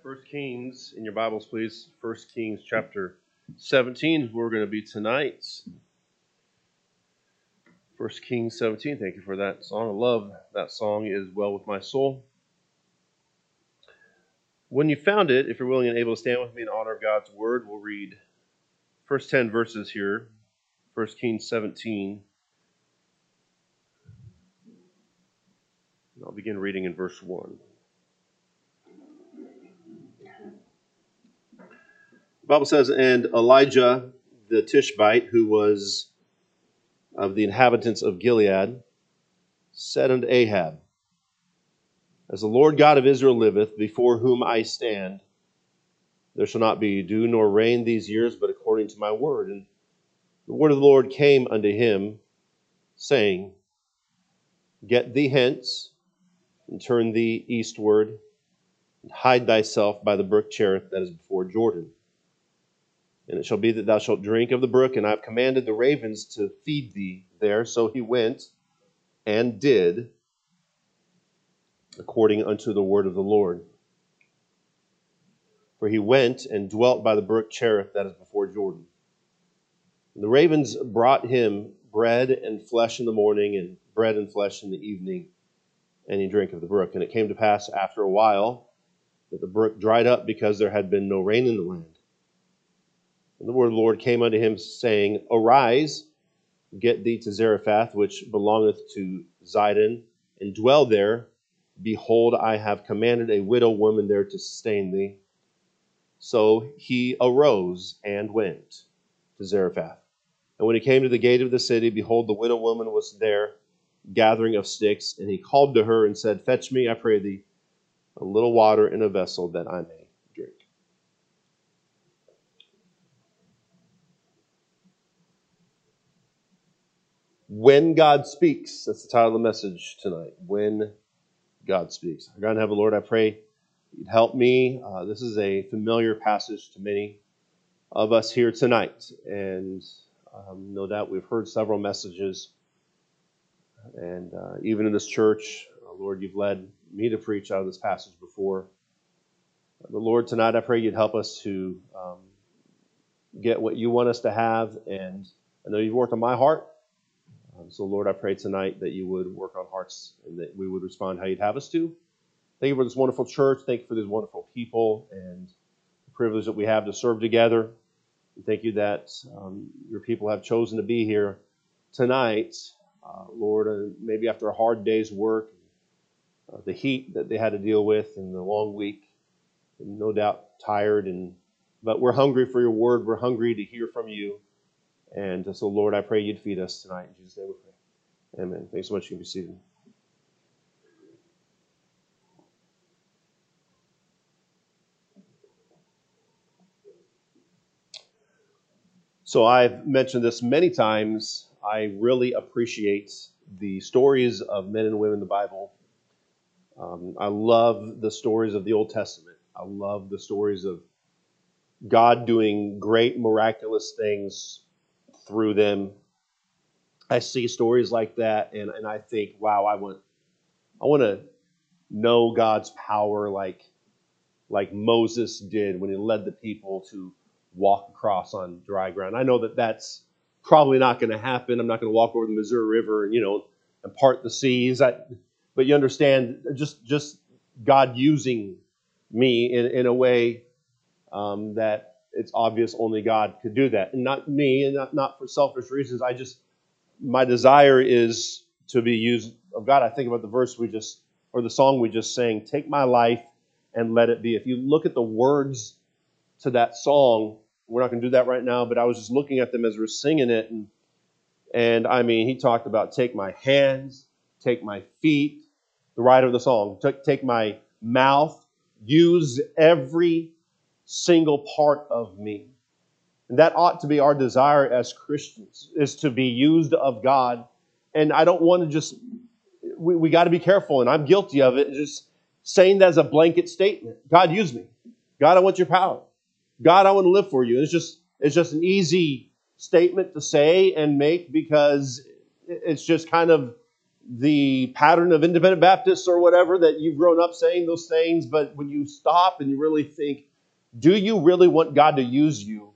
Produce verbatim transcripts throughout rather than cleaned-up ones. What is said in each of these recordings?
First Kings, in your Bibles, please. First Kings chapter seventeen is where we're going to be tonight. First Kings seventeen, thank you for that song. I love that song, It Is Well With My Soul. When you found it, if you're willing and able to stand with me in honor of God's Word, we'll read first ten verses here, First Kings seventeen. I'll begin reading in verse one. The Bible says, and Elijah the Tishbite, who was of the inhabitants of Gilead, said unto Ahab, as the Lord God of Israel liveth, before whom I stand, there shall not be dew nor rain these years, but according to my word. And the word of the Lord came unto him, saying, get thee hence, and turn thee eastward, and hide thyself by the brook Cherith that is before Jordan. And it shall be that thou shalt drink of the brook, and I have commanded the ravens to feed thee there. So he went and did according unto the word of the Lord. For he went and dwelt by the brook Cherith that is before Jordan. And the ravens brought him bread and flesh in the morning, and bread and flesh in the evening, and he drank of the brook. And it came to pass after a while that the brook dried up, because there had been no rain in the land. And the word of the Lord came unto him, saying, arise, get thee to Zarephath, which belongeth to Zidon, and dwell there. Behold, I have commanded a widow woman there to sustain thee. So he arose and went to Zarephath. And when he came to the gate of the city, behold, the widow woman was there, gathering of sticks. And he called to her and said, fetch me, I pray thee, a little water in a vessel, that I may drink. When God speaks, that's the title of the message tonight. When God speaks. God in heaven, Lord, I pray you'd help me. Uh, this is a familiar passage to many of us here tonight. And um, no doubt we've heard several messages. And uh, even in this church, uh, Lord, you've led me to preach out of this passage before. But Lord, tonight I pray you'd help us to um, get what you want us to have. And I know you've worked on my heart. Um, so, Lord, I pray tonight that you would work on hearts and that we would respond how you'd have us to. Thank you for this wonderful church. Thank you for these wonderful people and the privilege that we have to serve together. And thank you that um, your people have chosen to be here tonight, uh, Lord, uh, maybe after a hard day's work, uh, the heat that they had to deal with and the long week, and no doubt tired. And but we're hungry for your word. We're hungry to hear from you. And so, Lord, I pray you'd feed us tonight. In Jesus' name we pray. Amen. Thanks so much. You can be seated. So I've mentioned this many times. I really appreciate the stories of men and women in the Bible. Um, I love the stories of the Old Testament. I love the stories of God doing great miraculous things through them. I see stories like that, and, and I think, wow, I want, I want to know God's power like, like Moses did when he led the people to walk across on dry ground. I know that that's probably not going to happen. I'm not going to walk over the Missouri River and, you know, and part the seas. I, but you understand, just just God using me in, in a way um, that it's obvious only God could do that. And not me, and not, not for selfish reasons. I just, my desire is to be used of God. I think about the verse we just, or the song we just sang, take my life and let it be. If you look at the words to that song, we're not going to do that right now, but I was just looking at them as we were singing it. And, and I mean, he talked about take my hands, take my feet, the writer of the song, take, take my mouth, use every single part of me. And that ought to be our desire as Christians, is to be used of God. And I don't want to just, we, we got to be careful, and I'm guilty of it, just saying that as a blanket statement. God, use me. God, I want your power. God, I want to live for you. It's just, it's just an easy statement to say and make because it's just kind of, the pattern of independent Baptists or whatever, that you've grown up saying those things, but when you stop and you really think, do you really want God to use you?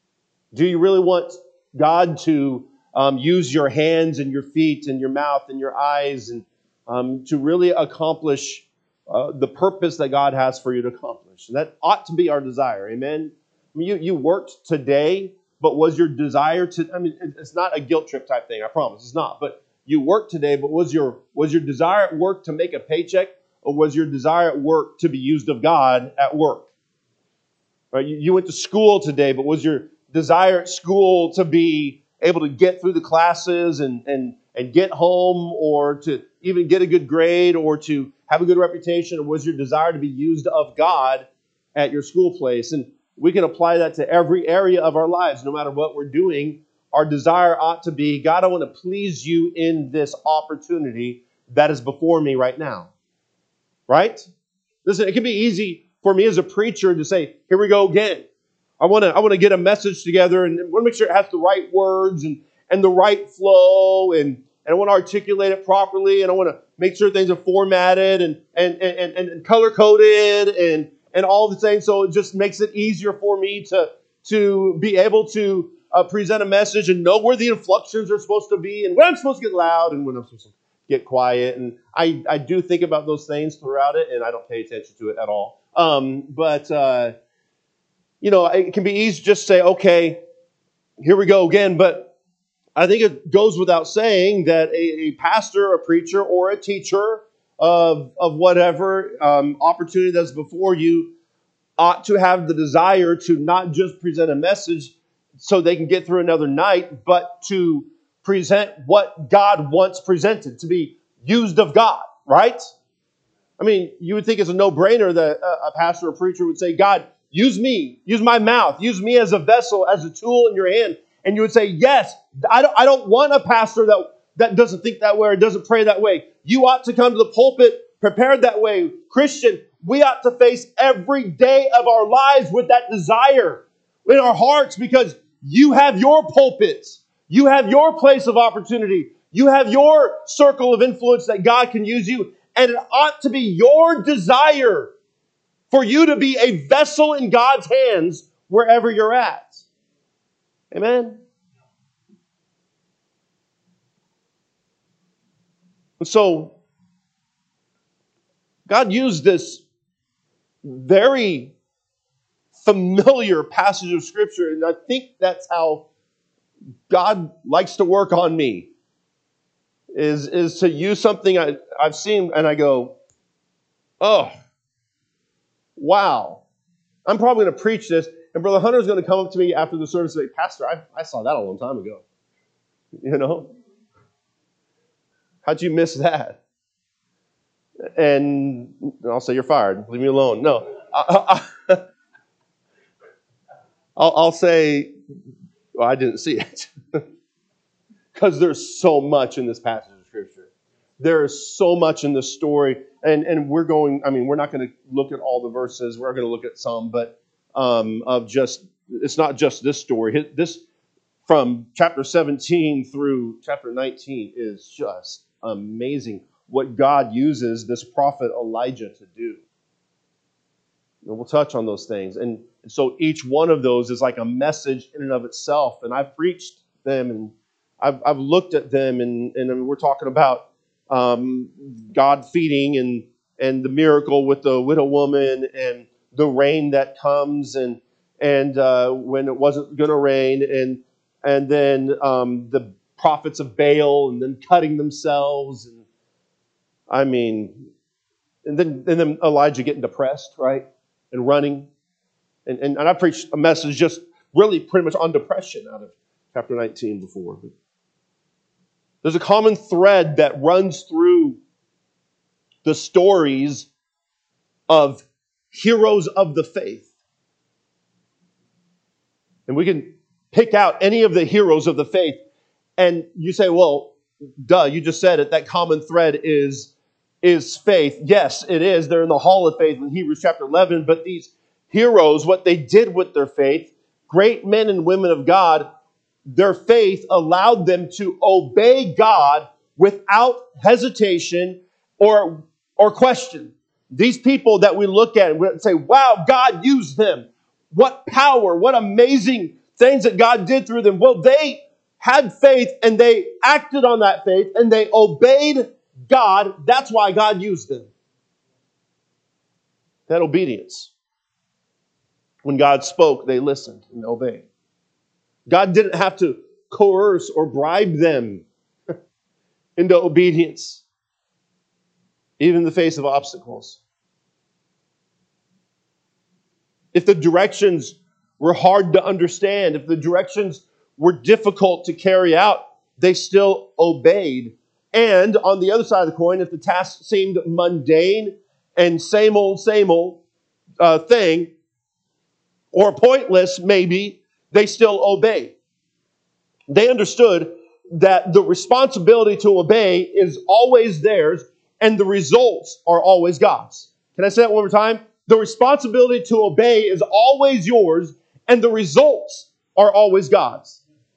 Do you really want God to um, use your hands and your feet and your mouth and your eyes and um, to really accomplish uh, the purpose that God has for you to accomplish? And that ought to be our desire. Amen? I mean, you, you worked today, but was your desire to, I mean, it's not a guilt trip type thing, I promise. It's not. But you worked today, but was your was your desire at work to make a paycheck, or was your desire at work to be used of God at work? Right? You, you went to school today, but was your desire at school to be able to get through the classes and, and, and get home, or to even get a good grade, or to have a good reputation? Or was your desire to be used of God at your school place? And we can apply that to every area of our lives, no matter what we're doing. Our desire ought to be, God, I want to please you in this opportunity that is before me right now. Right? Listen, it can be easy for me as a preacher to say, here we go again. I want to I want to get a message together, and I want to make sure it has the right words and, and the right flow, and, and I want to articulate it properly, and I want to make sure things are formatted and and, and, and, and color-coded and, and all the things, so it just makes it easier for me to, to be able to uh, present a message and know where the inflections are supposed to be and when I'm supposed to get loud and when I'm supposed to get quiet. And I, I do think about those things throughout it, and I don't pay attention to it at all. Um, but, uh, you know, it can be easy to just say, okay, here we go again. But I think it goes without saying that a, a pastor, a preacher, or a teacher of, of whatever um, opportunity that's before you ought to have the desire to not just present a message so they can get through another night, but to present what God wants presented, to be used of God, right? I mean, you would think it's a no-brainer that a pastor or preacher would say, God, use me, use my mouth, use me as a vessel, as a tool in your hand. And you would say, yes, I don't, I don't want a pastor that, that doesn't think that way or doesn't pray that way. You ought to come to the pulpit prepared that way. Christian, we ought to face every day of our lives with that desire in our hearts, because you have your pulpits. You have your place of opportunity. You have your circle of influence that God can use you. And it ought to be your desire for you to be a vessel in God's hands wherever you're at. Amen? And so, God used this very familiar passage of Scripture, and I think that's how God likes to work on me, is, is to use something I, I've seen and I go, oh, wow. I'm probably going to preach this, and Brother Hunter's going to come up to me after the service and say, Pastor, I, I saw that a long time ago. You know? How'd you miss that? And I'll say, you're fired. Leave me alone. No. I, I, I'll, I'll say, well, I didn't see it. Because there's so much in this passage of Scripture. There is so much in this story. And, and we're going, I mean, we're not going to look at all the verses. We're going to look at some, but um, of just, it's not just this story. This, from chapter seventeen through chapter nineteen, is just amazing what God uses this prophet Elijah to do. And we'll touch on those things. And so each one of those is like a message in and of itself. And I've preached them, and I've, I've looked at them, and, and we're talking about um, God feeding and, and the miracle with the widow woman, and the rain that comes, and and uh, when it wasn't going to rain, and and then um, the prophets of Baal, and then cutting themselves, and I mean, and then and then Elijah getting depressed, right, and running, and and, and I preached a message just really pretty much on depression out of chapter nineteen before. There's a common thread that runs through the stories of heroes of the faith. And we can pick out any of the heroes of the faith. And you say, well, duh, you just said it. That common thread is, is faith. Yes, it is. They're in the hall of faith in Hebrews chapter eleven. But these heroes, what they did with their faith, great men and women of God, their faith allowed them to obey God without hesitation or, or question. These people that we look at and we say, wow, God used them. What power, what amazing things that God did through them. Well, they had faith and they acted on that faith and they obeyed God. That's why God used them. That obedience. When God spoke, they listened and obeyed. God didn't have to coerce or bribe them into obedience, even in the face of obstacles. If the directions were hard to understand, if the directions were difficult to carry out, they still obeyed. And on the other side of the coin, if the task seemed mundane and same old, same old uh, thing, or pointless maybe, they still obeyed. They understood that the responsibility to obey is always theirs and the results are always God's. Can I say that one more time? The responsibility to obey is always yours and the results are always God's.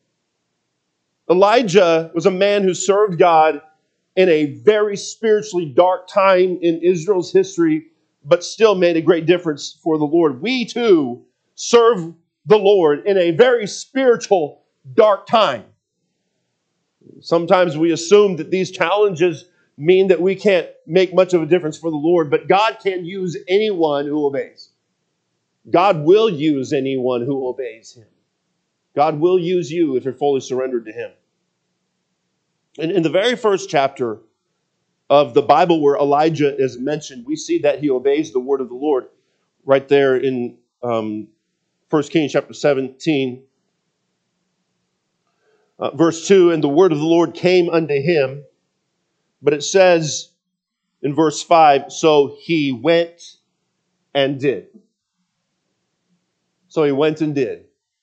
Elijah was a man who served God in a very spiritually dark time in Israel's history, but still made a great difference for the Lord. We too serve the Lord in a very spiritual dark time. Sometimes we assume that these challenges mean that we can't make much of a difference for the Lord, but God can use anyone who obeys. God will use anyone who obeys Him. God will use you if you're fully surrendered to Him. And in the very first chapter of the Bible where Elijah is mentioned, we see that he obeys the word of the Lord right there in um, First Kings chapter seventeen. Uh, verse two, and the word of the Lord came unto him, but it says in verse five, so he went and did. So he went and did.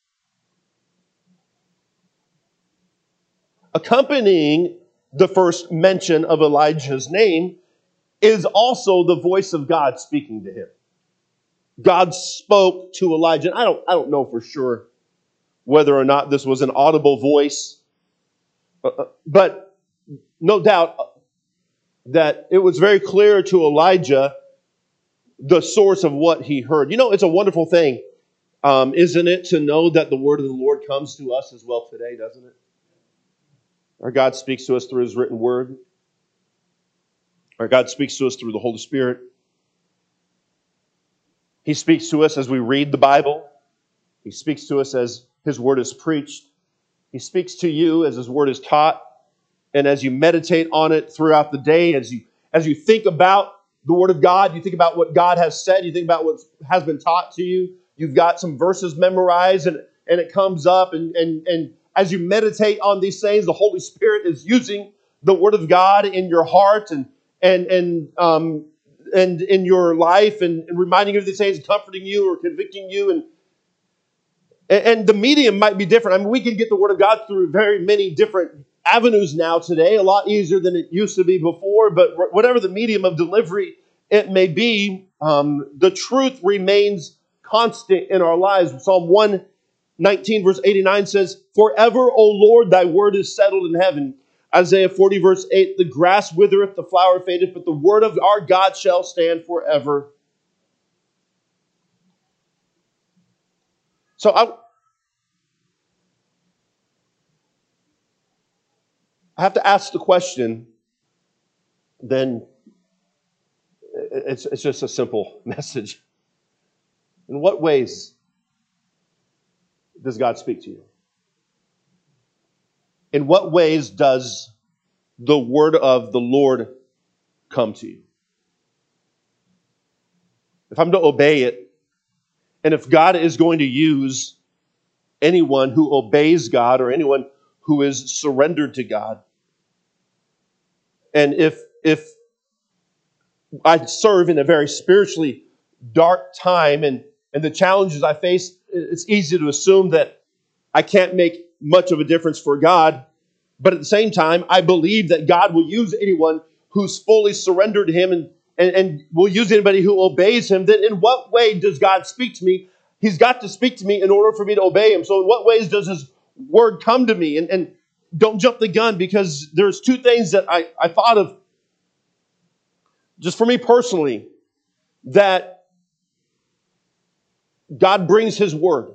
Accompanying the first mention of Elijah's name is also the voice of God speaking to him. God spoke to Elijah. I don't, I don't know for sure whether or not this was an audible voice, but no doubt that it was very clear to Elijah the source of what he heard. You know, it's a wonderful thing, um, isn't it, to know that the word of the Lord comes to us as well today, doesn't it? Our God speaks to us through His written word. Our God speaks to us through the Holy Spirit. He speaks to us as we read the Bible. He speaks to us as His word is preached. He speaks to you as His word is taught. And as you meditate on it throughout the day, as you as you think about the word of God, you think about what God has said, you think about what has been taught to you. You've got some verses memorized and, and it comes up. And, and, and as you meditate on these things, the Holy Spirit is using the word of God in your heart and and and um and in your life and, and reminding you of these things, comforting you or convicting you. And And the medium might be different. I mean, we can get the Word of God through very many different avenues now today, a lot easier than it used to be before. But whatever the medium of delivery it may be, um, the truth remains constant in our lives. Psalm one nineteen, verse eighty-nine says, forever, O Lord, thy word is settled in heaven. Isaiah forty, verse eight, the grass withereth, the flower fadeth, but the word of our God shall stand forever. So I, I have to ask the question, then it's, it's just a simple message. In what ways does God speak to you? In what ways does the word of the Lord come to you? If I'm to obey it, and if God is going to use anyone who obeys God or anyone who is surrendered to God, and if if I serve in a very spiritually dark time and, and the challenges I face, it's easy to assume that I can't make much of a difference for God. But at the same time, I believe that God will use anyone who's fully surrendered to Him and, and, and will use anybody who obeys Him. Then in what way does God speak to me? He's got to speak to me in order for me to obey Him. So in what ways does His word come to me? And, and don't jump the gun, because there's two things that I, I thought of just for me personally, that God brings his word.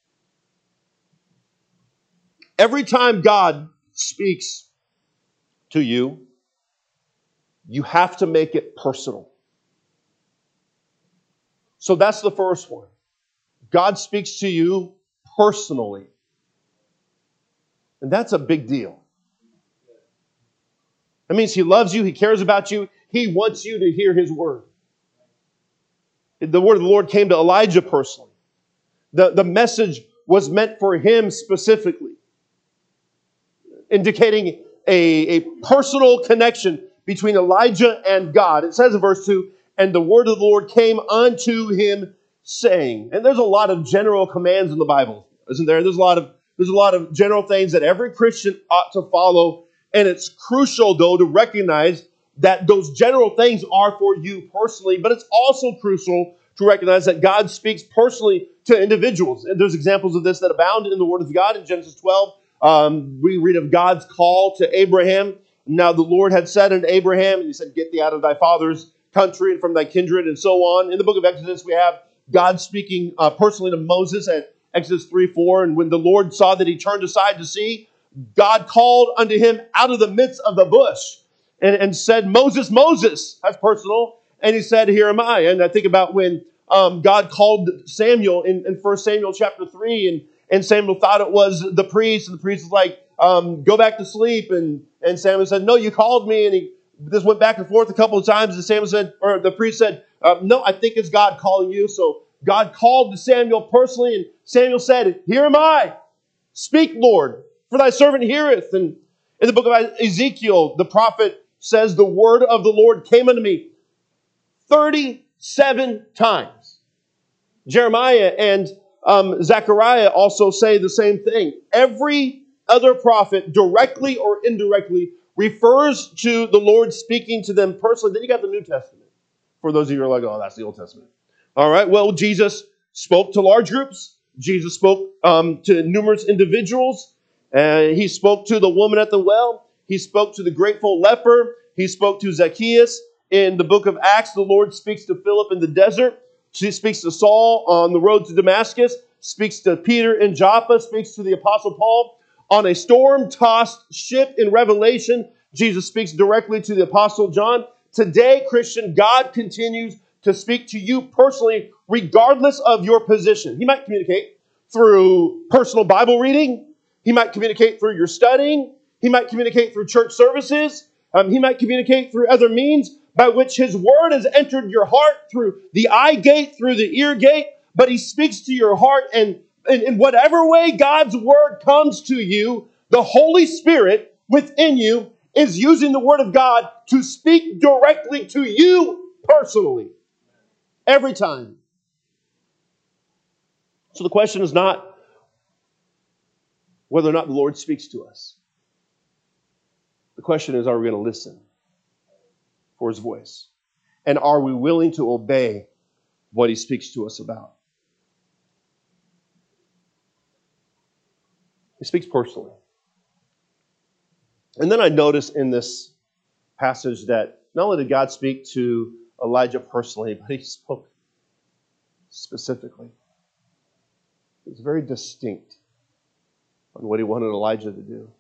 Every time God speaks to you, you have to make it personal. So that's the first one. God speaks to you personally. And that's a big deal. That means he loves you, he cares about you, he wants you to hear his word. The word of the Lord came to Elijah personally. The, the message was meant for him specifically, indicating a, a personal connection between Elijah and God. It says in verse two, and the word of the Lord came unto him saying. And there's a lot of general commands in the Bible, isn't there? There's a lot of there's a lot of general things that every Christian ought to follow. And it's crucial, though, to recognize that those general things are for you personally, but it's also crucial to recognize that God speaks personally to individuals. And there's examples of this that abound in the Word of God. In Genesis twelve, um, we read of God's call to Abraham. Now the Lord had said unto Abraham, and he said, get thee out of thy father's country and from thy kindred, and so on. In the book of Exodus, we have God speaking uh, personally to Moses at Exodus three four. And when the Lord saw that he turned aside to see, God called unto him out of the midst of the bush and, and said, Moses, Moses. That's personal. And he said, here am I. And I think about when um, God called Samuel in, in First Samuel chapter three, and, and Samuel thought it was the priest, and the priest was like, um, go back to sleep. And, and Samuel said, no, you called me. And he this went back and forth a couple of times, and Samuel said, or the priest said, um, no, I think it's God calling you. So God called to Samuel personally, and Samuel said, here am I. Speak, Lord, for thy servant heareth. And in the book of Ezekiel, the prophet says, the word of the Lord came unto me thirty-seven times. Jeremiah and um, Zechariah also say the same thing. Every other prophet, directly or indirectly, refers to the Lord speaking to them personally. Then you got the New Testament. For those of you who are like, oh, that's the Old Testament. All right, well, Jesus spoke to large groups. Jesus spoke um, to numerous individuals. Uh, he spoke to the woman at the well. He spoke to the grateful leper. He spoke to Zacchaeus. In the book of Acts, the Lord speaks to Philip in the desert. He speaks to Saul on the road to Damascus. Speaks to Peter in Joppa. Speaks to the Apostle Paul on a storm-tossed ship in Revelation. Jesus speaks directly to the Apostle John. Today, Christian, God continues to speak to you personally, regardless of your position. He might communicate through personal Bible reading. He might communicate through your studying. He might communicate through church services. Um, he might communicate through other means by which his word has entered your heart, through the eye gate, through the ear gate. But he speaks to your heart, and in, in whatever way God's word comes to you, the Holy Spirit within you is using the word of God to speak directly to you personally. Every time. So the question is not whether or not the Lord speaks to us. The question is, are we going to listen for his voice? And are we willing to obey what he speaks to us about? He speaks personally. And then I notice in this passage that not only did God speak to Elijah personally, but he spoke specifically. It was very distinct on what he wanted Elijah to do.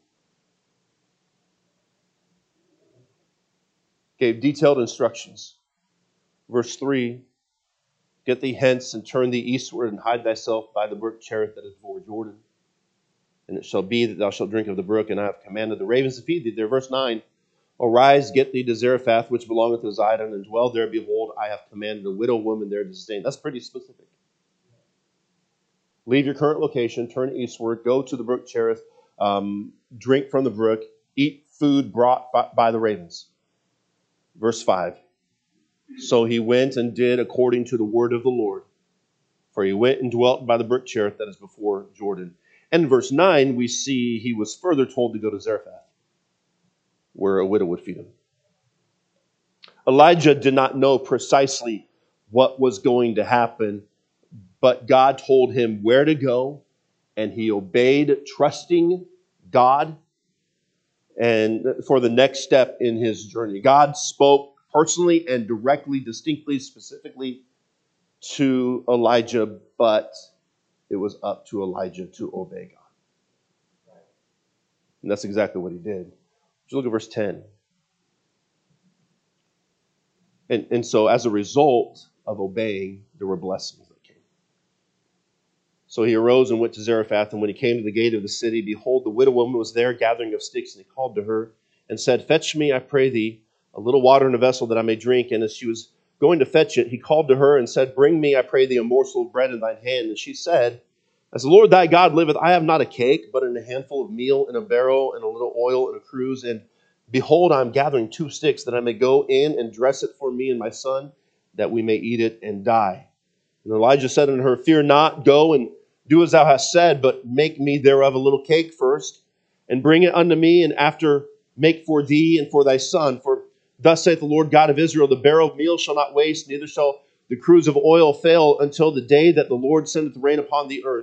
Gave detailed instructions. Verse three, get thee hence and turn thee eastward and hide thyself by the brook Cherith that is before Jordan. And it shall be that thou shalt drink of the brook, and I have commanded the ravens to feed thee there. Verse nine, arise, get thee to Zarephath, which belongeth to Zidon, and dwell there. Behold, I have commanded a widow woman there to sustain. That's pretty specific. Leave your current location, turn eastward, go to the brook Cherith, um, drink from the brook, eat food brought by, by the ravens. Verse five, so he went and did according to the word of the Lord, for he went and dwelt by the brook Cherith that is before Jordan. And in verse nine, we see he was further told to go to Zarephath, where a widow would feed him. Elijah did not know precisely what was going to happen, but God told him where to go, and he obeyed, trusting God and for the next step in his journey. God spoke personally and directly, distinctly, specifically to Elijah, but it was up to Elijah to obey God. And that's exactly what he did. So look at verse ten. And, and so as a result of obeying, there were blessings that came. So he arose and went to Zarephath, and when he came to the gate of the city, behold, the widow woman was there gathering of sticks, and he called to her and said, Fetch me, I pray thee, a little water in a vessel that I may drink. And as she was going to fetch it, he called to her and said, Bring me, I pray thee, a morsel of bread in thine hand. And she said, As the Lord thy God liveth, I have not a cake, but in a handful of meal in a barrel, and a little oil in a cruse. And behold, I am gathering two sticks, that I may go in and dress it for me and my son, that we may eat it and die. And Elijah said unto her, Fear not, go and do as thou hast said, but make me thereof a little cake first, and bring it unto me, and after make for thee and for thy son. For thus saith the Lord God of Israel, The barrel of meal shall not waste, neither shall the cruse of oil fail, until the day that the Lord sendeth rain upon the earth.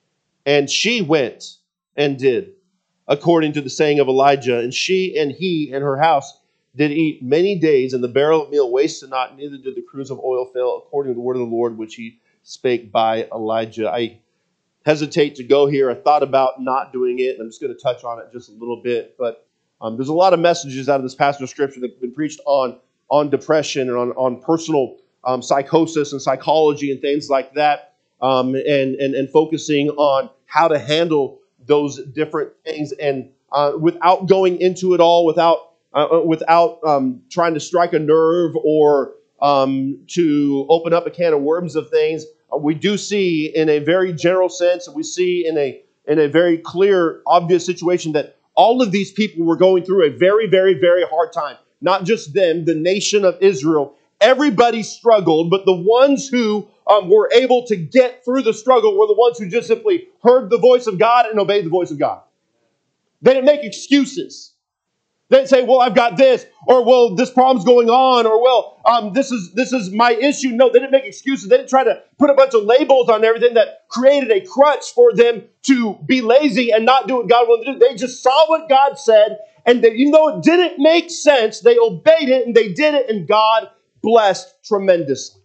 And she went and did, according to the saying of Elijah. And she and he and her house did eat many days, and the barrel of meal wasted not, neither did the cruse of oil fail, according to the word of the Lord, which he spake by Elijah. I hesitate to go here. I thought about not doing it, and I'm just going to touch on it just a little bit. But um, there's a lot of messages out of this passage of Scripture that have been preached on, on depression and on, on personal um, psychosis and psychology and things like that, um, and, and, and focusing on how to handle those different things. And uh, without going into it all, without, uh, without um, trying to strike a nerve or um, to open up a can of worms of things, we do see in a very general sense, we see in a in a very clear, obvious situation that all of these people were going through a very, very, very hard time. Not just them, the nation of Israel. Everybody struggled, but the ones who um, were able to get through the struggle were the ones who just simply heard the voice of God and obeyed the voice of God. They didn't make excuses. They didn't say, well, I've got this, or well, this problem's going on, or well, um, this is this is my issue. No, they didn't make excuses. They didn't try to put a bunch of labels on everything that created a crutch for them to be lazy and not do what God wanted to do. They just saw what God said, and they, even though it didn't make sense, they obeyed it, and they did it, and God blessed tremendously.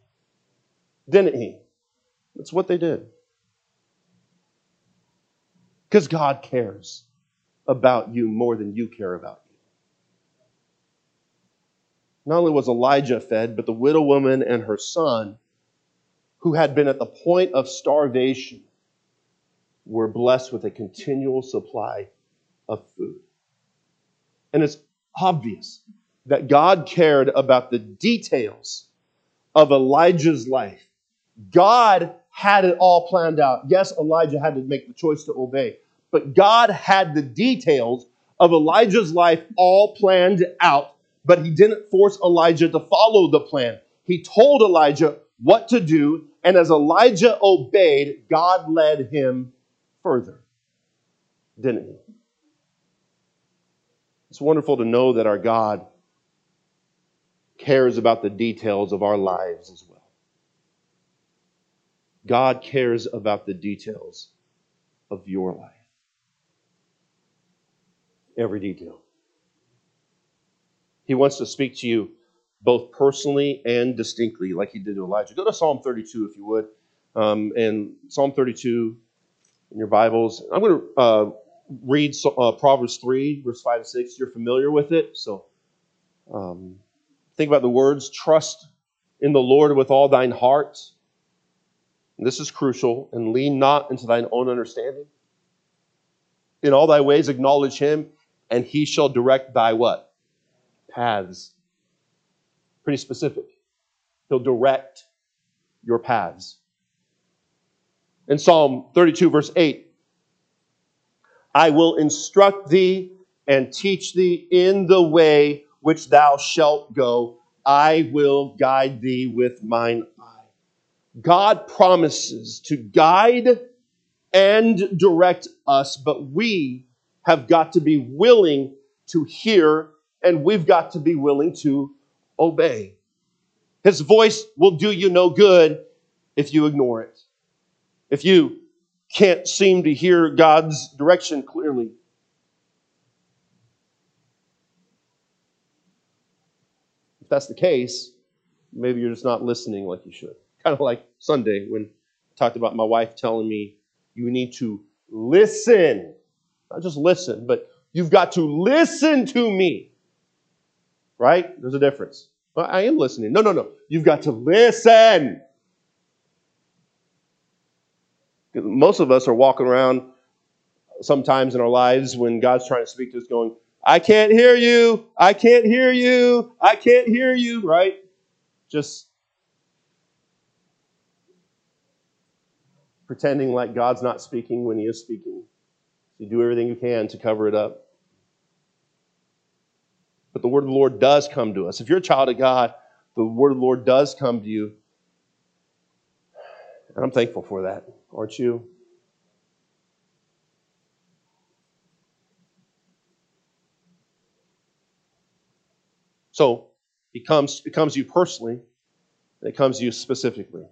Didn't He? That's what they did. Because God cares about you more than you care about you. Not only was Elijah fed, but the widow woman and her son, who had been at the point of starvation, were blessed with a continual supply of food. And it's obvious that God cared about the details of Elijah's life. God had it all planned out. Yes, Elijah had to make the choice to obey, but God had the details of Elijah's life all planned out. But He didn't force Elijah to follow the plan. He told Elijah what to do, and as Elijah obeyed, God led him further. Didn't He? It's wonderful to know that our God cares about the details of our lives as well. God cares about the details of your life. Every detail. He wants to speak to you both personally and distinctly, like He did to Elijah. Go to Psalm thirty-two, if you would. Um, and Psalm thirty-two in your Bibles. I'm going to uh, read uh, Proverbs three, verse five and six. You're familiar with it, so um, think about the words. Trust in the Lord with all thine heart. And this is crucial. And lean not into thine own understanding. In all thy ways acknowledge Him, and He shall direct thy what? Paths. Pretty specific. He'll direct your paths. In Psalm thirty-two, verse eight, I will instruct thee and teach thee in the way which thou shalt go. I will guide thee with mine eye. God promises to guide and direct us, but we have got to be willing to hear, and we've got to be willing to obey. His voice will do you no good if you ignore it. If you can't seem to hear God's direction clearly. If that's the case, maybe you're just not listening like you should. Kind of like Sunday when I talked about my wife telling me, you need to listen. Not just listen, but you've got to listen to me. Right? There's a difference. Well, I am listening. No, no, no. You've got to listen. Most of us are walking around sometimes in our lives when God's trying to speak to us going, I can't hear you. I can't hear you. I can't hear you. Right? Just pretending like God's not speaking when He is speaking. You do everything you can to cover it up. But the word of the Lord does come to us. If you're a child of God, the word of the Lord does come to you. And I'm thankful for that. Aren't you? So it comes, it comes to you personally, and it comes to you specifically.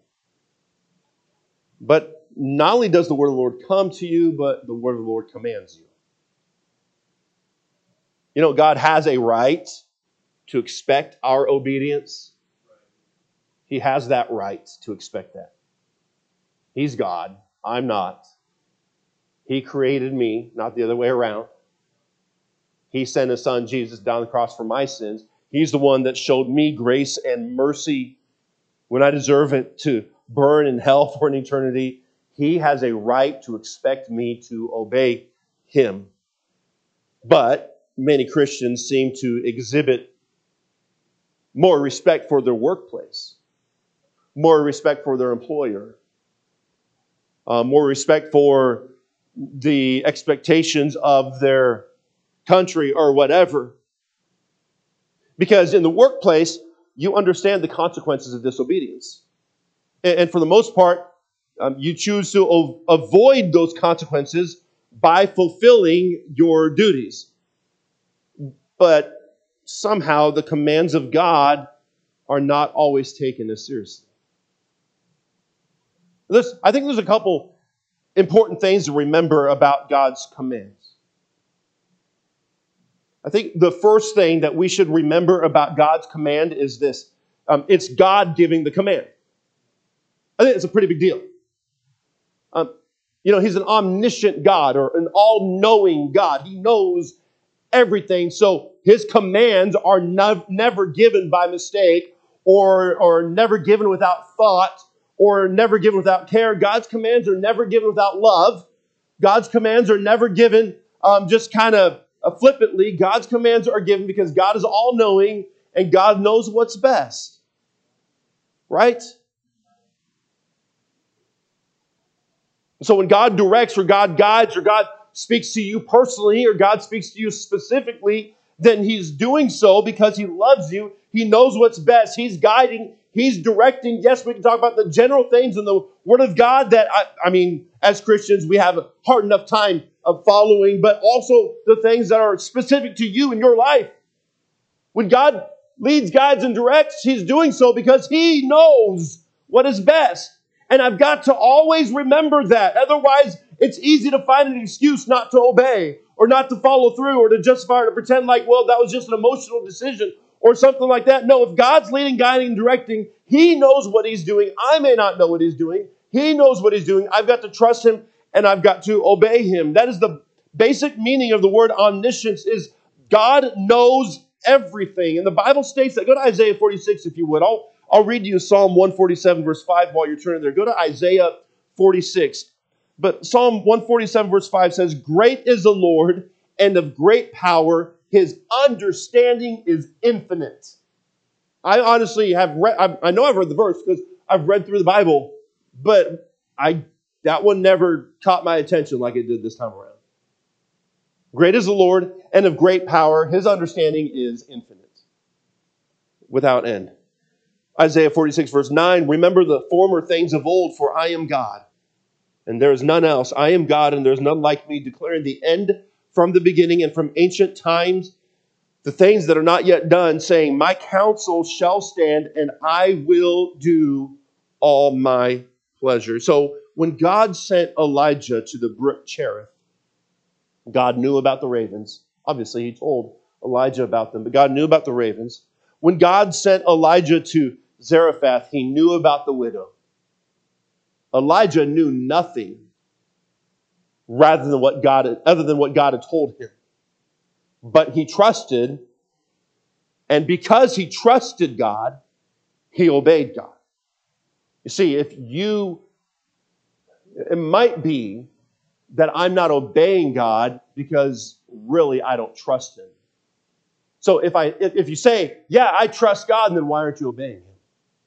But not only does the word of the Lord come to you, but the word of the Lord commands you. You know, God has a right to expect our obedience. He has that right to expect that. He's God. I'm not. He created me, not the other way around. He sent His Son, Jesus, down the cross for my sins. He's the one that showed me grace and mercy when I deserve it to burn in hell for an eternity. He has a right to expect me to obey Him. But many Christians seem to exhibit more respect for their workplace, more respect for their employer, uh, more respect for the expectations of their country or whatever. Because in the workplace, you understand the consequences of disobedience. And, and for the most part, um, you choose to o- avoid those consequences by fulfilling your duties. But somehow the commands of God are not always taken as seriously. This, I think there's a couple important things to remember about God's commands. I think the first thing that we should remember about God's command is this. Um, it's God giving the command. I think it's a pretty big deal. Um, you know, He's an omniscient God or an all-knowing God. He knows everything. So His commands are no, never given by mistake or, or never given without thought or never given without care. God's commands are never given without love. God's commands are never given um, just kind of uh, flippantly. God's commands are given because God is all-knowing and God knows what's best. Right? So when God directs or God guides or God speaks to you personally or God speaks to you specifically, then He's doing so because He loves you. He knows what's best. He's guiding. He's directing. Yes, we can talk about the general things in the Word of God that, I, I mean, as Christians, we have a hard enough time of following, but also the things that are specific to you in your life. When God leads, guides, and directs, He's doing so because He knows what is best. And I've got to always remember that. Otherwise, it's easy to find an excuse not to obey or not to follow through or to justify or to pretend like, well, that was just an emotional decision or something like that. No, if God's leading, guiding, and directing, He knows what He's doing. I may not know what He's doing. He knows what He's doing. I've got to trust Him and I've got to obey Him. That is the basic meaning of the word omniscience, is God knows everything. And the Bible states that. Go to Isaiah forty-six if you would. I'll, I'll read you Psalm one forty-seven verse five while you're turning there. Go to Isaiah forty-six. But Psalm one forty-seven verse five says, "Great is the Lord and of great power. His understanding is infinite." I honestly have read, I, I know I've read the verse because I've read through the Bible, but I that one never caught my attention like it did this time around. Great is the Lord and of great power. His understanding is infinite, without end. Isaiah forty-six verse nine, "Remember the former things of old, for I am God, and there is none else. I am God, and there is none like me, declaring the end from the beginning and from ancient times, the things that are not yet done, saying, my counsel shall stand, and I will do all my pleasure." So when God sent Elijah to the brook Cherith, God knew about the ravens. Obviously, He told Elijah about them, but God knew about the ravens. When God sent Elijah to Zarephath, he knew about the widow. Elijah knew nothing rather than what God, other than what God had told him. But he trusted, and because he trusted God, he obeyed God. You see, if you, it might be that I'm not obeying God because really I don't trust him. So if I, if you say, yeah, I trust God, then why aren't you obeying him?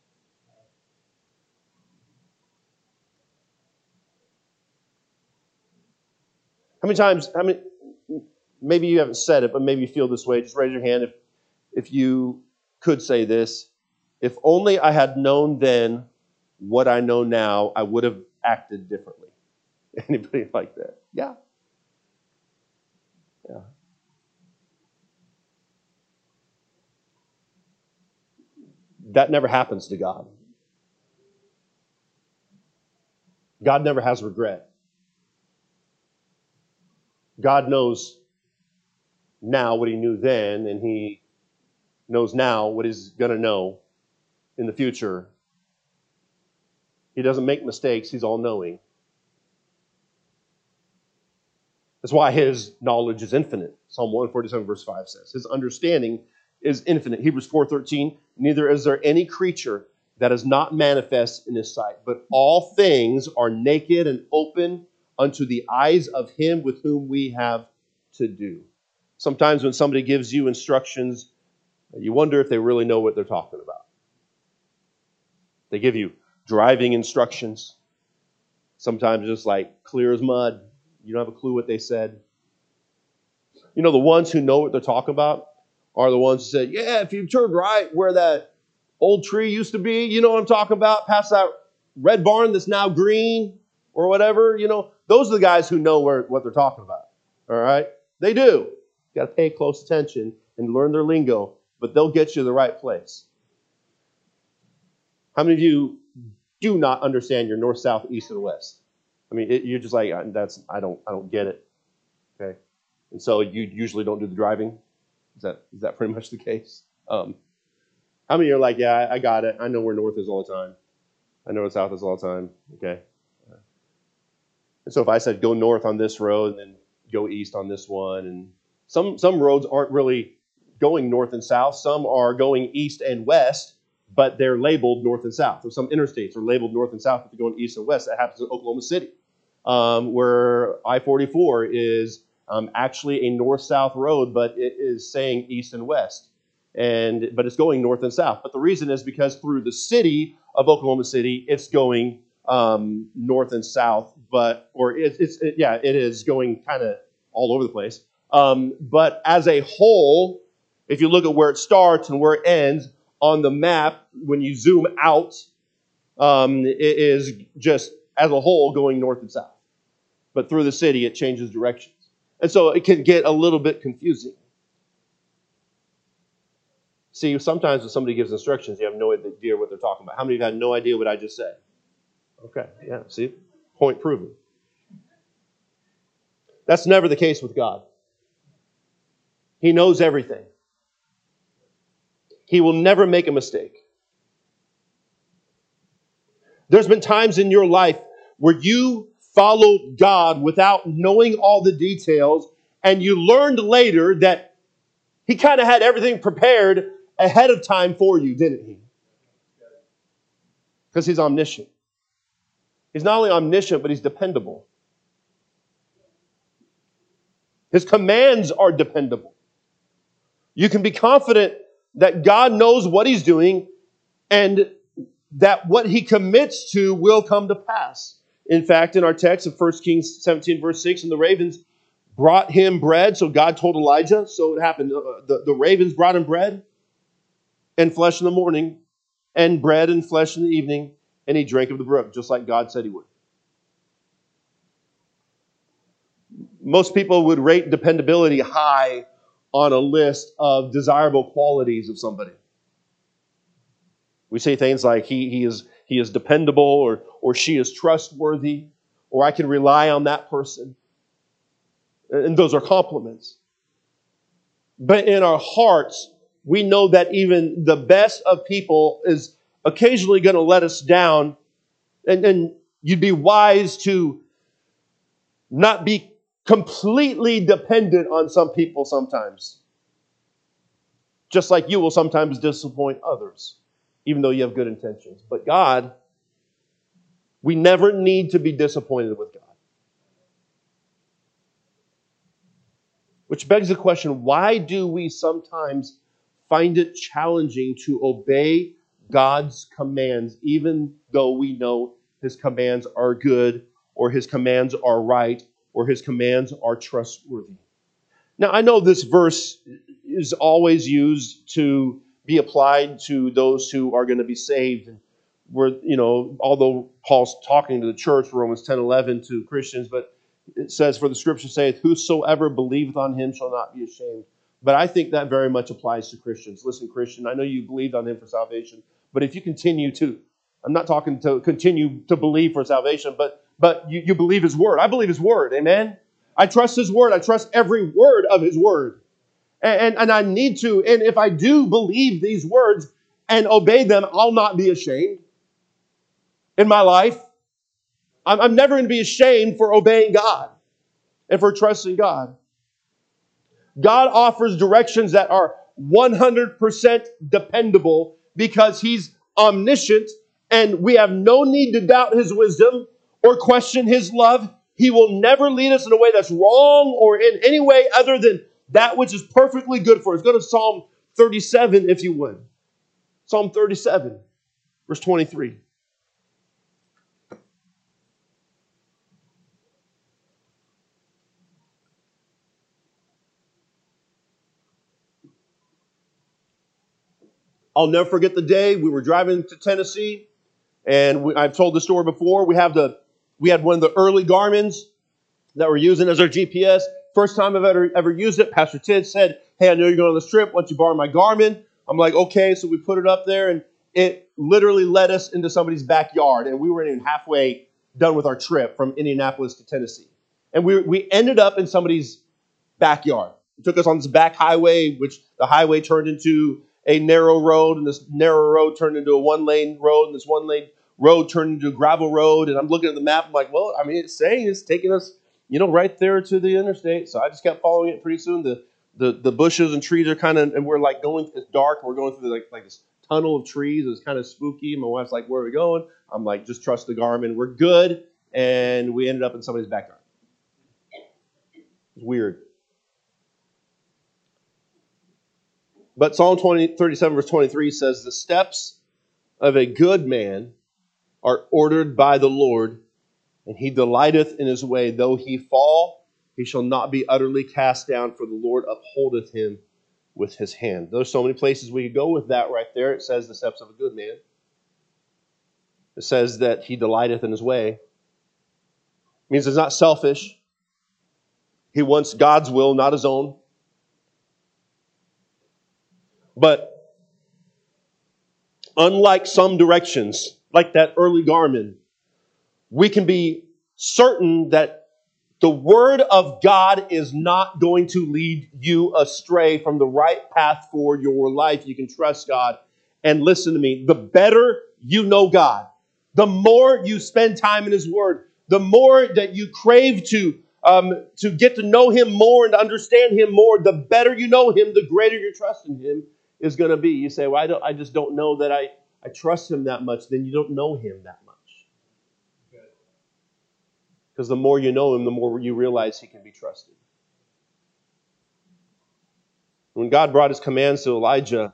How many times, how many, maybe you haven't said it, but maybe you feel this way. Just raise your hand if, if you could say this. If only I had known then what I know now, I would have acted differently. Anybody like that? Yeah. Yeah. That never happens to God. God never has regret. God knows now what he knew then, and he knows now what he's going to know in the future. He doesn't make mistakes. He's all-knowing. That's why his knowledge is infinite. Psalm one forty-seven verse five says. His understanding is infinite. Hebrews four thirteen, neither is there any creature that is not manifest in his sight, but all things are naked and open unto the eyes of him with whom we have to do. Sometimes when somebody gives you instructions, you wonder if they really know what they're talking about. They give you driving instructions, sometimes just like clear as mud. You don't have a clue what they said. You know, the ones who know what they're talking about are the ones who say, yeah, if you turn right where that old tree used to be, you know what I'm talking about, past that red barn that's now green or whatever, you know, those are the guys who know where, what they're talking about. All right? They do. You got to pay close attention and learn their lingo, but they'll get you to the right place. How many of you do not understand your north, south, east, and west? I mean, it, you're just like, that's I don't I don't get it. Okay, and so you usually don't do the driving. Is that is that pretty much the case? Um, how many are like, yeah, I, I got it. I know where north is all the time. I know where south is all the time. Okay. And so if I said go north on this road and then go east on this one, and some some roads aren't really going north and south. Some are going east and west, but they're labeled north and south. Or some interstates are labeled north and south if you're going east and west. That happens in Oklahoma City, um, where I forty-four is um, actually a north-south road, but it is saying east and west, and but it's going north and south. But the reason is because through the city of Oklahoma City, it's going um, north and south, but or it, it's it, yeah, it is going kind of all over the place. Um, but as a whole, if you look at where it starts and where it ends on the map, when you zoom out, um, it is just as a whole going north and south. But through the city, it changes directions. And so it can get a little bit confusing. See, sometimes when somebody gives instructions, you have no idea what they're talking about. How many of you had no idea what I just said? Okay, yeah, see? Point proven. That's never the case with God. He knows everything. He will never make a mistake. There's been times in your life where you followed God without knowing all the details, and you learned later that he kind of had everything prepared ahead of time for you, didn't he? Because he's omniscient. He's not only omniscient, but he's dependable. His commands are dependable. You can be confident that God knows what he's doing and that what he commits to will come to pass. In fact, in our text of First Kings seventeen, verse six, and the ravens brought him bread. So God told Elijah, so it happened. Uh, the, the ravens brought him bread and flesh in the morning, and bread and flesh in the evening, and he drank of the brook, just like God said he would. Most people would rate dependability high on a list of desirable qualities of somebody. We say things like he, he is he is dependable, or, or she is trustworthy, or I can rely on that person. And those are compliments. But in our hearts, we know that even the best of people is occasionally going to let us down. And, and you'd be wise to not be completely dependent on some people sometimes. Just like you will sometimes disappoint others, even though you have good intentions. But God, we never need to be disappointed with God. Which begs the question, why do we sometimes find it challenging to obey God's commands, even though we know His commands are good, or His commands are right, or His commands are trustworthy? Now, I know this verse is always used to be applied to those who are going to be saved. And we're, you know, although Paul's talking to the church, Romans ten eleven, to Christians, but it says, for the scripture saith, whosoever believeth on him shall not be ashamed. But I think that very much applies to Christians. Listen, Christian, I know you believed on him for salvation, but if you continue to, I'm not talking to continue to believe for salvation, but but you, you believe his word. I believe his word, amen? I trust his word. I trust every word of his word. And, and, and I need to, and if I do believe these words and obey them, I'll not be ashamed in my life. I'm, I'm never going to be ashamed for obeying God and for trusting God. God offers directions that are one hundred percent dependable because He's omniscient and we have no need to doubt His wisdom or question His love. He will never lead us in a way that's wrong or in any way other than that which is perfectly good for us. Go to Psalm thirty-seven, if you would. Psalm thirty-seven, verse twenty-three. I'll never forget the day we were driving to Tennessee, and we, I've told the story before. We have the we had one of the early Garmins that we're using as our G P S. First time I've ever ever used it. Pastor Tid said, "Hey, I know you're going on this trip. Why don't you borrow my Garmin?" I'm like, "Okay." So we put it up there, and it literally led us into somebody's backyard, and we weren't even halfway done with our trip from Indianapolis to Tennessee, and we we ended up in somebody's backyard. It took us on this back highway, which the highway turned into a narrow road, and this narrow road turned into a one-lane road, and this one-lane road turned into a gravel road. And I'm looking at the map, I'm like, well, I mean, it's saying it's taking us, you know, right there to the interstate. So I just kept following it. Pretty soon, the the, the bushes and trees are kind of, and we're like going, it's dark, and we're going through like, like this tunnel of trees. It's kind of spooky. My wife's like, where are we going? I'm like, just trust the Garmin. We're good. And we ended up in somebody's backyard. It's weird. But Psalm thirty-seven, verse twenty-three says, the steps of a good man are ordered by the Lord, and he delighteth in his way. Though he fall, he shall not be utterly cast down, for the Lord upholdeth him with his hand. There's so many places we could go with that right there. It says the steps of a good man. It says that he delighteth in his way. It means it's not selfish. He wants God's will, not his own. But unlike some directions, like that early Garmin, we can be certain that the Word of God is not going to lead you astray from the right path for your life. You can trust God. And listen to me, the better you know God, the more you spend time in His Word, the more that you crave to um, to get to know Him more and to understand Him more, the better you know Him, the greater your trust in Him is going to be. You say, well, I, don't, I just don't know that I, I trust Him that much. Then you don't know Him that much. Because the more you know Him, the more you realize He can be trusted. When God brought His commands to Elijah,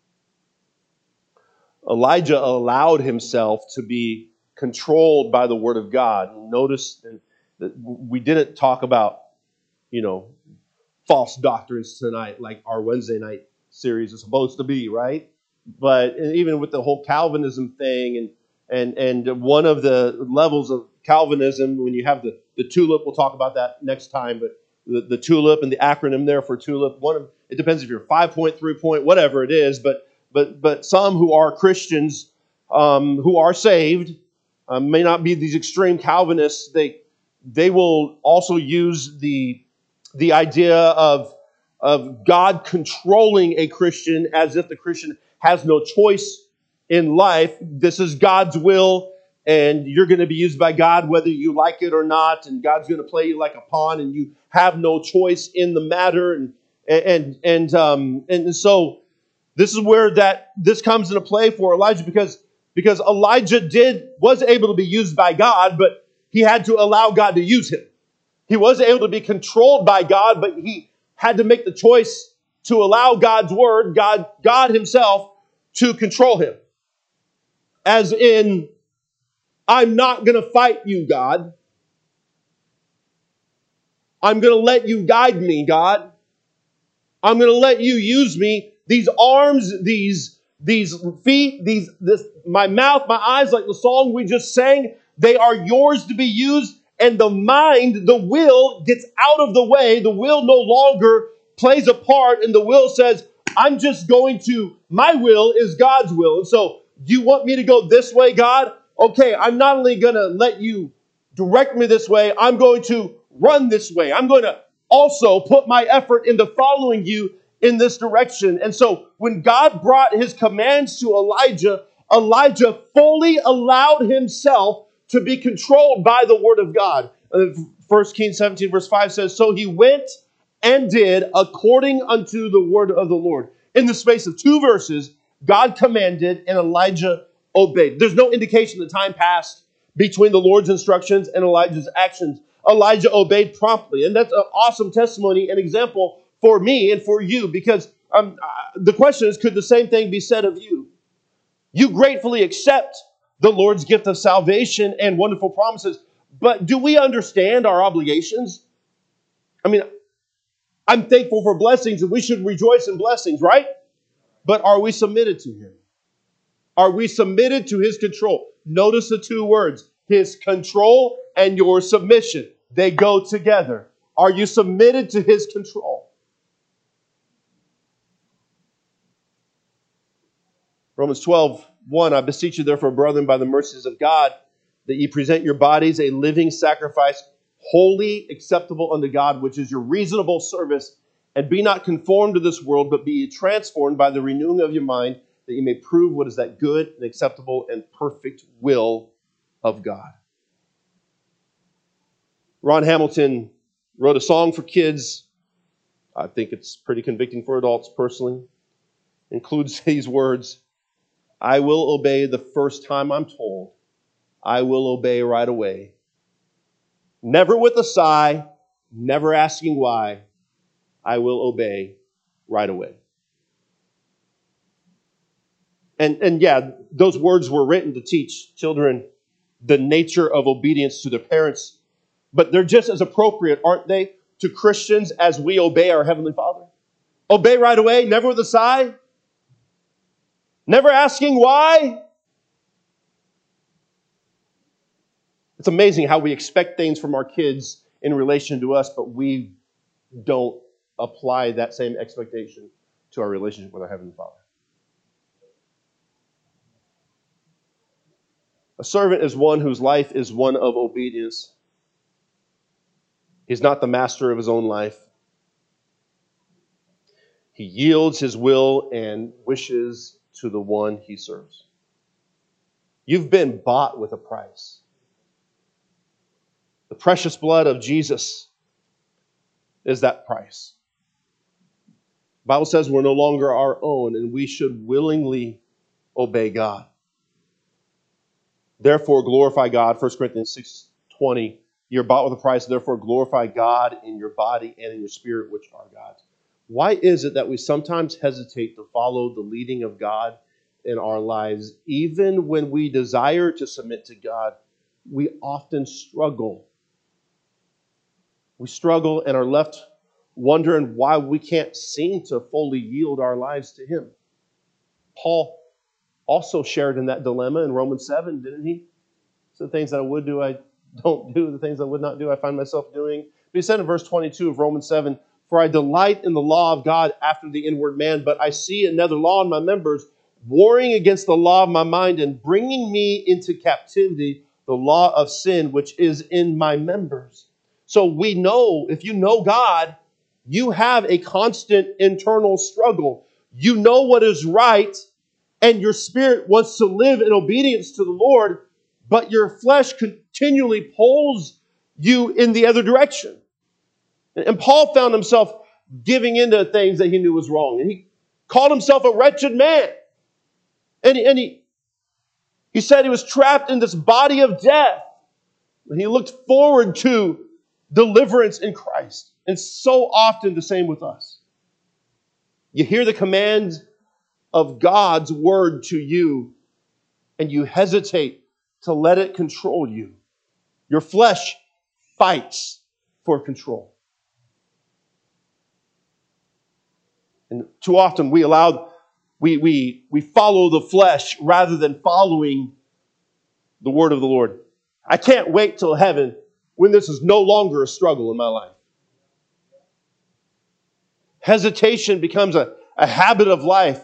Elijah allowed himself to be controlled by the Word of God. Notice that we didn't talk about, you know, false doctrines tonight like our Wednesday night series is supposed to be, right? But even with the whole Calvinism thing, and and and one of the levels of Calvinism, when you have the, the tulip, we'll talk about that next time, but the, the tulip and the acronym there for tulip, one of it depends if you're five point, three point, whatever it is, but but but some who are Christians, um, who are saved, uh, may not be these extreme Calvinists. They they will also use the the idea of of God controlling a Christian as if the Christian has no choice in life. This is God's will, and you're going to be used by God whether you like it or not, and God's going to play you like a pawn, and you have no choice in the matter. And and and um and so this is where that this comes into play for Elijah, because because Elijah did was able to be used by God, but he had to allow God to use him. He was able to be controlled by God, but he had to make the choice to allow God's word, God, God himself, to control him. As in, I'm not going to fight you, God. I'm going to let you guide me, God. I'm going to let you use me. These arms, these, these feet, these, this, my mouth, my eyes, like the song we just sang, they are yours to be used. And the mind, the will, gets out of the way. The will no longer plays a part, and the will says, I'm just going to, my will is God's will. And so, you want me to go this way, God? Okay, I'm not only going to let you direct me this way, I'm going to run this way. I'm going to also put my effort into following you in this direction. And so, when God brought his commands to Elijah, Elijah fully allowed himself to be controlled by the word of God. First Kings seventeen verse five says, so he went and did according unto the word of the Lord. In the space of two verses, God commanded and Elijah obeyed. There's no indication that time passed between the Lord's instructions and Elijah's actions. Elijah obeyed promptly. And that's an awesome testimony and example for me and for you, because um, uh, the question is, could the same thing be said of you? You gratefully accept the Lord's gift of salvation and wonderful promises, but do we understand our obligations? I mean, I'm thankful for blessings, and we should rejoice in blessings, right? But are we submitted to him? Are we submitted to his control? Notice the two words, his control and your submission. They go together. Are you submitted to his control? Romans twelve, one, I beseech you therefore, brethren, by the mercies of God, that ye present your bodies a living sacrifice, holy, acceptable unto God, which is your reasonable service. And be not conformed to this world, but be ye transformed by the renewing of your mind, that ye may prove what is that good and acceptable and perfect will of God. Ron Hamilton wrote a song for kids. I think it's pretty convicting for adults personally. Includes these words, I will obey the first time I'm told. I will obey right away. Never with a sigh, never asking why. I will obey right away. And, and yeah, those words were written to teach children the nature of obedience to their parents. But they're just as appropriate, aren't they, to Christians as we obey our Heavenly Father? Obey right away, never with a sigh. Never asking why. It's amazing how we expect things from our kids in relation to us, but we don't apply that same expectation to our relationship with our Heavenly Father. A servant is one whose life is one of obedience. He's not the master of his own life. He yields his will and wishes to the one he serves. You've been bought with a price. The precious blood of Jesus is that price. The Bible says we're no longer our own, and we should willingly obey God. Therefore, glorify God. First Corinthians six twenty. You're bought with a price, therefore glorify God in your body and in your spirit, which are God's. Why is it that we sometimes hesitate to follow the leading of God in our lives? Even when we desire to submit to God, we often struggle. We struggle and are left wondering why we can't seem to fully yield our lives to Him. Paul also shared in that dilemma in Romans seven, didn't he? So the things that I would do, I don't do. The things I would not do, I find myself doing. But he said in verse twenty-two of Romans seven, for I delight in the law of God after the inward man, but I see another law in my members, warring against the law of my mind and bringing me into captivity, the law of sin which is in my members. So we know, if you know God, You have a constant internal struggle. You know what is right, and your spirit wants to live in obedience to the Lord, but your flesh continually pulls you in the other direction. And Paul found himself giving into things that he knew was wrong. And he called himself a wretched man. And he, and he, he said he was trapped in this body of death. And he looked forward to deliverance in Christ. And so often the same with us. You hear the command of God's word to you, and you hesitate to let it control you. Your flesh fights for control. And too often we allow, we, we, we follow the flesh rather than following the word of the Lord. I can't wait till heaven when this is no longer a struggle in my life. Hesitation becomes a, a habit of life.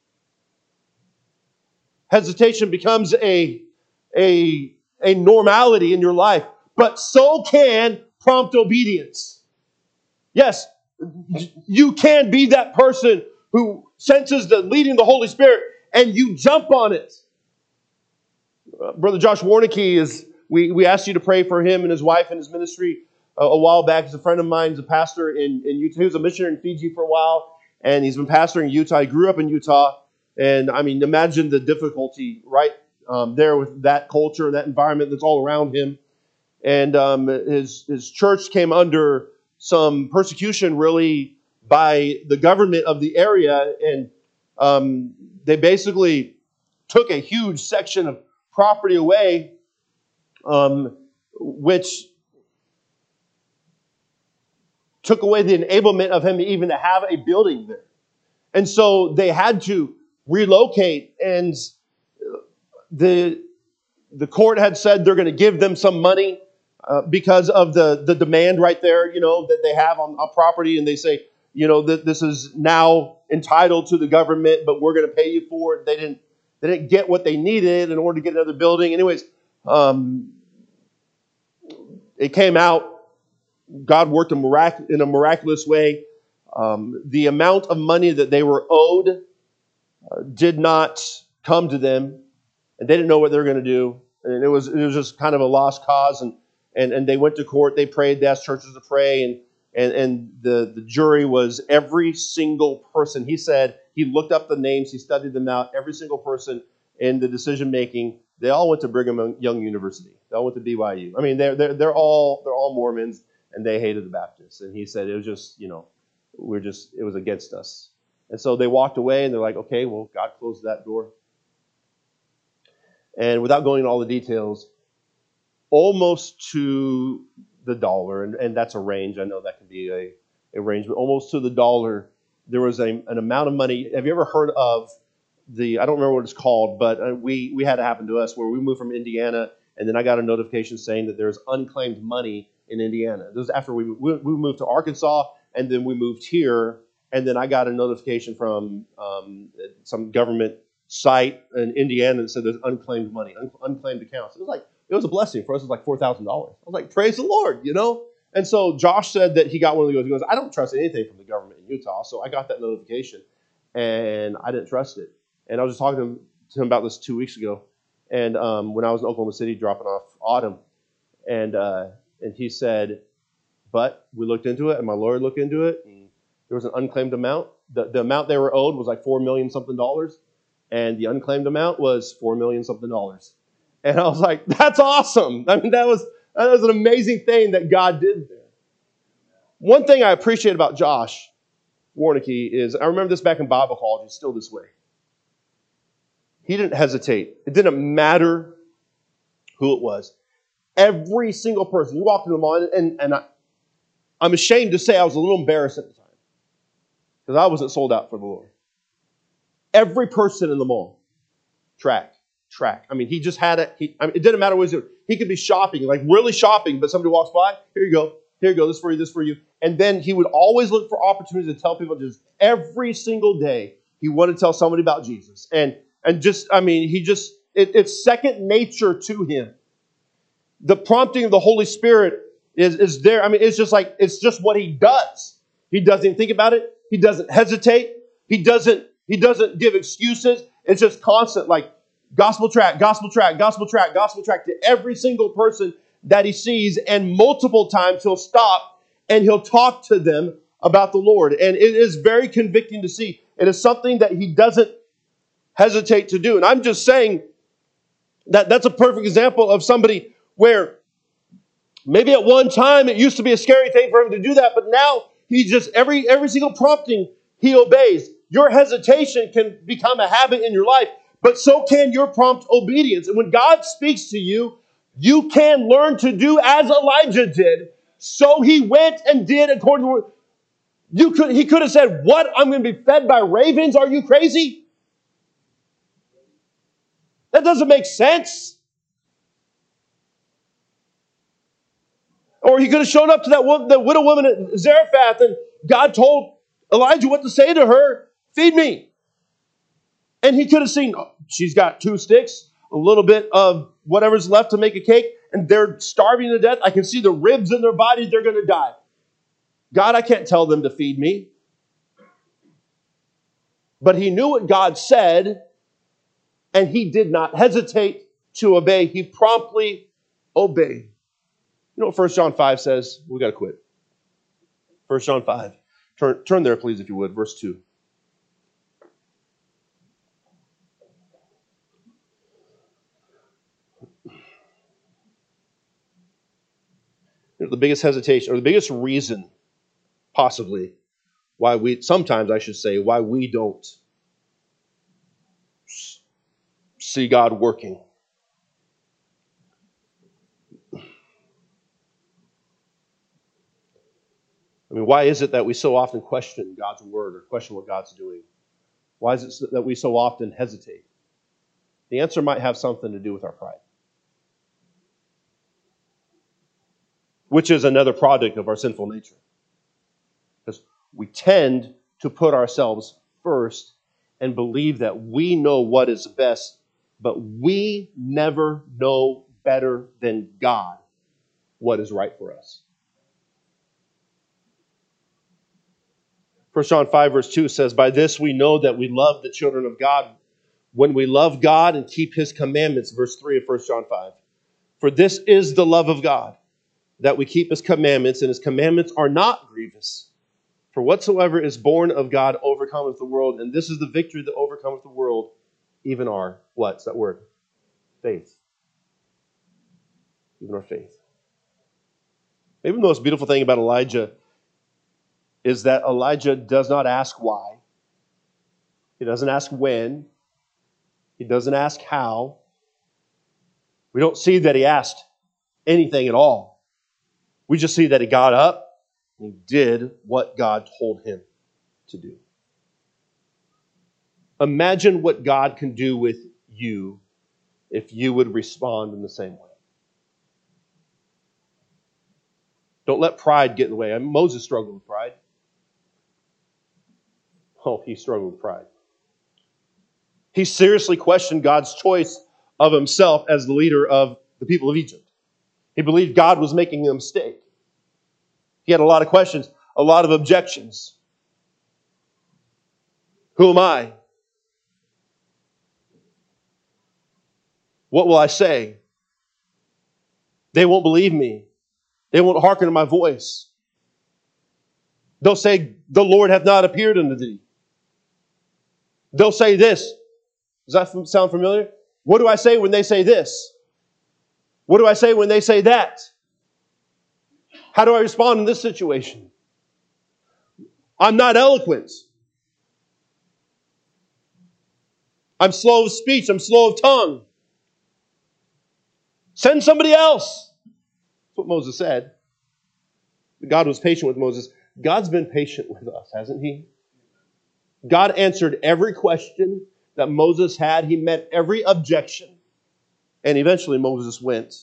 Hesitation becomes a, a, a normality in your life. But so can prompt obedience. Yes, you can be that person who senses the leading of the Holy Spirit and you jump on it. Uh, Brother Josh Warnicki, is, we, we asked you to pray for him and his wife and his ministry uh, a while back. He's a friend of mine. He's a pastor in, in Utah. He was a missionary in Fiji for a while, and he's been pastoring in Utah. He grew up in Utah. And I mean, imagine the difficulty right um, there with that culture, that environment that's all around him. And um, his his church came under some persecution, really, by the government of the area, and um, they basically took a huge section of property away, um, which took away the enablement of him even to have a building there. And so they had to relocate, and the the court had said they're going to give them some money uh, because of the, the demand right there, you know, that they have on, on property, and they say, you know, that this is now entitled to the government, but we're going to pay you for it. They didn't they didn't get what they needed in order to get another building. Anyways, um, it came out. God worked a mirac- in a miraculous way. Um, the amount of money that they were owed uh, did not come to them, and they didn't know what they were going to do. And it was it was just kind of a lost cause. And and, and they went to court. They prayed. They asked churches to pray. And and and the, the jury was every single person. He said he looked up the names. He studied them out. Every single person in the decision making. They all went to Brigham Young University. They all went to B Y U. I mean, they're they're they're all they're all Mormons, and they hated the Baptists. And he said it was just you know. We're just, it was against us. And so they walked away, and they're like, okay, well, God closed that door. And without going into all the details, almost to the dollar, and, and that's a range. I know that can be a, a range, but almost to the dollar, there was a, an amount of money. Have you ever heard of the, I don't remember what it's called, but uh, we, we had it happen to us where we moved from Indiana, and then I got a notification saying that there's unclaimed money in Indiana. This was after we, we, we moved to Arkansas, and then we moved here, and then I got a notification from um, some government site in Indiana that said there's unclaimed money, un- unclaimed accounts. It was like, it was a blessing. For us, it was like four thousand dollars. I was like, praise the Lord, you know? And so Josh said that he got one of those. He goes, I don't trust anything from the government in Utah. So I got that notification, and I didn't trust it. And I was just talking to him, to him about this two weeks ago. And um, when I was in Oklahoma City dropping off Autumn, and uh, and he said, but we looked into it, and my lawyer looked into it, and there was an unclaimed amount. The, the amount they were owed was like four million something dollars, and the unclaimed amount was four million something dollars. And I was like, that's awesome. I mean, that was that was an amazing thing that God did there. One thing I appreciate about Josh Warnicki is, I remember this back in Bible college, it's still this way. He didn't hesitate. It didn't matter who it was. Every single person, you walked in the mall, and, and I, I'm ashamed to say I was a little embarrassed at the time because I wasn't sold out for the Lord. Every person in the mall, track, track. I mean, he just had it. He, I mean, it didn't matter what he was doing. He could be shopping, like really shopping, but somebody walks by, here you go, here you go, this for you, this for you. And then he would always look for opportunities to tell people just every single day he wanted to tell somebody about Jesus. And and just, I mean, he just, it, it's second nature to him. The prompting of the Holy Spirit is, is there. I mean, it's just like, it's just what he does. He doesn't even think about it. He doesn't hesitate. He doesn't, he doesn't give excuses. It's just constant, like gospel track, gospel track, gospel track, gospel track to every single person that he sees. And multiple times he'll stop and he'll talk to them about the Lord. And it is very convicting to see. It is something that he doesn't hesitate to do. And I'm just saying that that's a perfect example of somebody where maybe at one time it used to be a scary thing for him to do that, but now he just, every every single prompting, he obeys. Your hesitation can become a habit in your life, but so can your prompt obedience. And when God speaks to you, you can learn to do as Elijah did. So he went and did according to the word. You could, he could have said, what? I'm going to be fed by ravens? Are you crazy? That doesn't make sense. Or he could have showed up to that woman, the widow woman at Zarephath, and God told Elijah what to say to her. Feed me. And he could have seen, oh, she's got two sticks, a little bit of whatever's left to make a cake, and they're starving to death. I can see the ribs in their bodies. They're going to die. God, I can't tell them to feed me. But he knew what God said, and he did not hesitate to obey. He promptly obeyed. You know what First John five says? We got to quit. First John five. Turn, turn there, please, if you would. Verse two. You know, the biggest hesitation, or the biggest reason, possibly, why we, sometimes I should say, why we don't see God working. I mean, why is it that we so often question God's word or question what God's doing? Why is it that we so often hesitate? The answer might have something to do with our pride, which is another product of our sinful nature. Because we tend to put ourselves first and believe that we know what is best, but we never know better than God what is right for us. First John five verse two says, by this we know that we love the children of God, when we love God and keep his commandments. Verse three of First John five. For this is the love of God, that we keep his commandments, and his commandments are not grievous. For whatsoever is born of God overcometh the world, and this is the victory that overcometh the world, even our, what's that word? Faith. Even our faith. Maybe the most beautiful thing about Elijah is that Elijah does not ask why. He doesn't ask when. He doesn't ask how. We don't see that he asked anything at all. We just see that he got up and he did what God told him to do. Imagine what God can do with you if you would respond in the same way. Don't let pride get in the way. I mean, Moses struggled with pride. Oh, he struggled with pride. He seriously questioned God's choice of himself as the leader of the people of Egypt. He believed God was making a mistake. He had a lot of questions, a lot of objections. Who am I? What will I say? They won't believe me. They won't hearken to my voice. They'll say, the Lord hath not appeared unto thee. They'll say this. Does that sound familiar? What do I say when they say this? What do I say when they say that? How do I respond in this situation? I'm not eloquent. I'm slow of speech. I'm slow of tongue. Send somebody else. That's what Moses said. God was patient with Moses. God's been patient with us, hasn't he? God answered every question that Moses had. He met every objection. And eventually Moses went.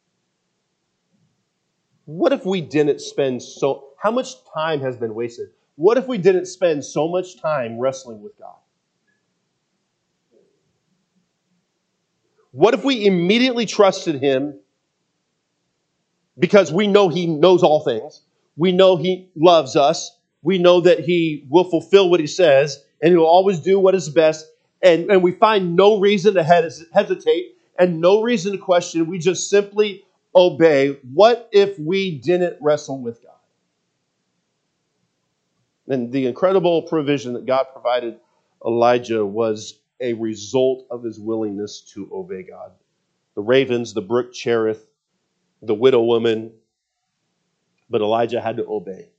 What if we didn't spend so... How much time has been wasted? What if we didn't spend so much time wrestling with God? What if we immediately trusted him because we know he knows all things. We know he loves us. We know that He will fulfill what He says, and He will always do what is best. And, and we find no reason to hes- hesitate and no reason to question. We just simply obey. What if we didn't wrestle with God? And the incredible provision that God provided Elijah was a result of his willingness to obey God. The ravens, the brook Cherith, the widow woman, but Elijah had to obey.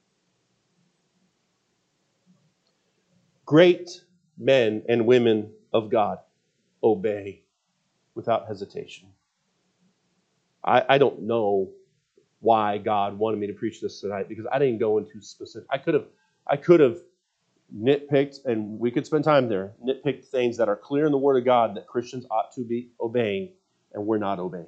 Great men and women of God obey without hesitation. I, I don't know why God wanted me to preach this tonight, because I didn't go into specific. I could have, I could have nitpicked, and we could spend time there, nitpicked things that are clear in the Word of God that Christians ought to be obeying, and we're not obeying.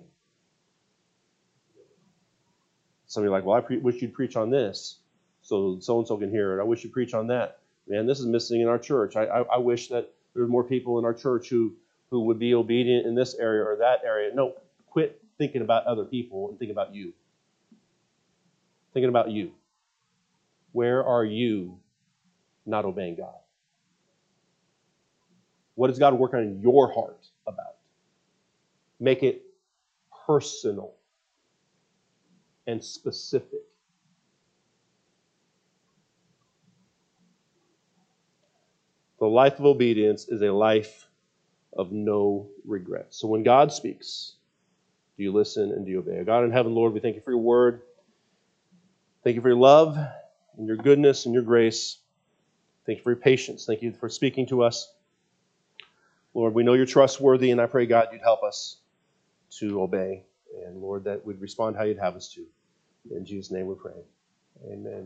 Some of you are like, well, I pre- wish you'd preach on this so so-and-so can hear it. I wish you'd preach on that. Man, this is missing in our church. I, I, I wish that there were more people in our church who, who would be obedient in this area or that area. No, quit thinking about other people and think about you. Thinking about you. Where are you not obeying God? What is God working on your heart about? Make it personal and specific. The life of obedience is a life of no regret. So when God speaks, do you listen and do you obey? God in heaven, Lord, we thank you for your word. Thank you for your love and your goodness and your grace. Thank you for your patience. Thank you for speaking to us. Lord, we know you're trustworthy, and I pray, God, you'd help us to obey. And Lord, that we'd respond how you'd have us to. In Jesus' name we pray. Amen.